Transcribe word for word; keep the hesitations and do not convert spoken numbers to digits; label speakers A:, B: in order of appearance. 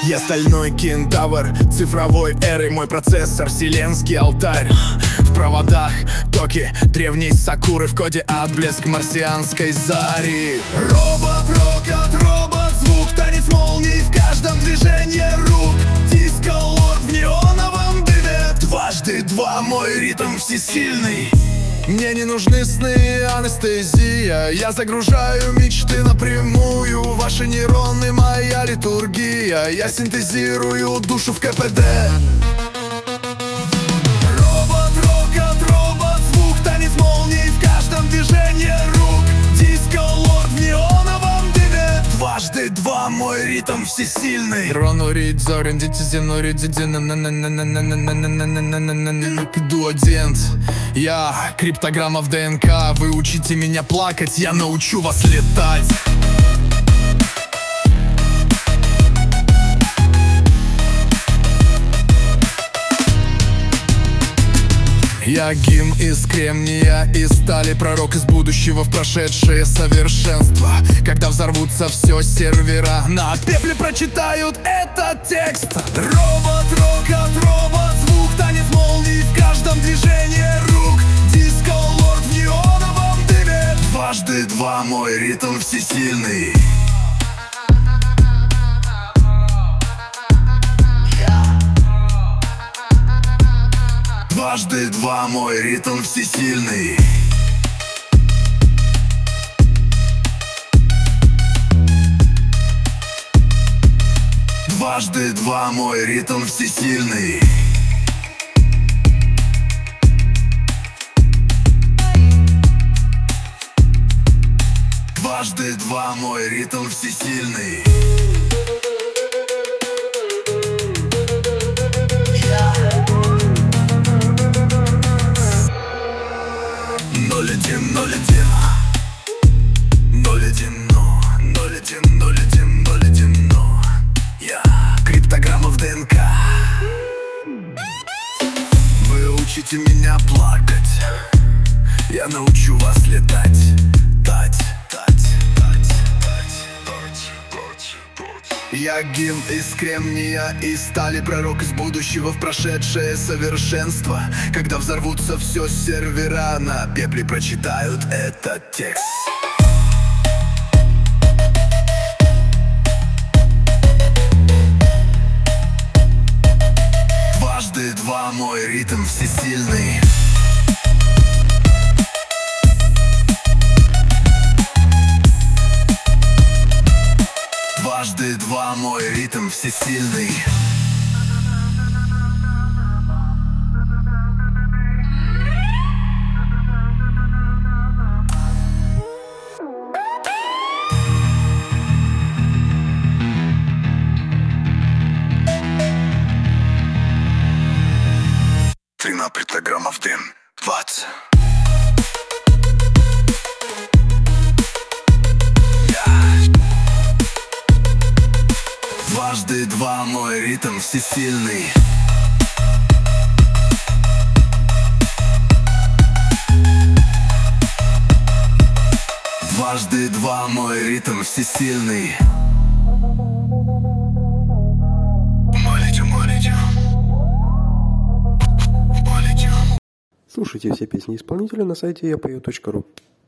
A: Я стальной кентавр цифровой эры, мой процессор вселенский алтарь. В проводах токи древней сакуры, в коде отблеск марсианской зари. Робот, рокот, робот, звук, танец молний в каждом движении рук. Диско-лорд в неоновом дыме, дважды два мой ритм всесильный. Мне не нужны сны, анестезия. Я загружаю мечты напрямую. Ваши нейроны, моя литургия. Я синтезирую душу в ка пэ дэ. Робот, рокот, робот, звук, танец молний в каждом движении рук. Диско-лорд в неоновом дыме, дважды два мой ритм всесильный. Ронурит, зорин, дитизинурит, дуодент. Я криптограмма в дэ эн ка. Вы учите меня плакать, я научу вас летать. Я гимн из кремния и стали, пророк из будущего в прошедшее совершенство. Когда взорвутся все сервера, на пепле прочитают этот текст. Робот, рокот, робот, звук, танец молний в каждом движении рук. Диско-лорд в неоновом дыме, дважды два мой ритм всесильный. Дважды два мой ритм всесильный. Дважды два мой ритм всесильный. Дважды два мой ритм всесильный. Ноль один, ноль один, ноль один, но, ноль один, ноль один, ноль один, но. Я криптограмма в дэ эн ка. Вы учите меня плакать, я научу вас летать. Тать, тать, тать, тать, тать, тать, тать. Я гимн из кремния и стали, пророк из будущего в прошедшее совершенство. Когда взорвутся все сервера, на пепле прочитают этот текст. Дважды два мой ритм всесильный. Дважды два мой ритм всесильный. Трина криптограмма в дым. Двадцать. Дважды два мой ритм всесильный. Дважды два мой ритм всесильный.
B: Слушайте все песни исполнителя на сайте я пою точка ру.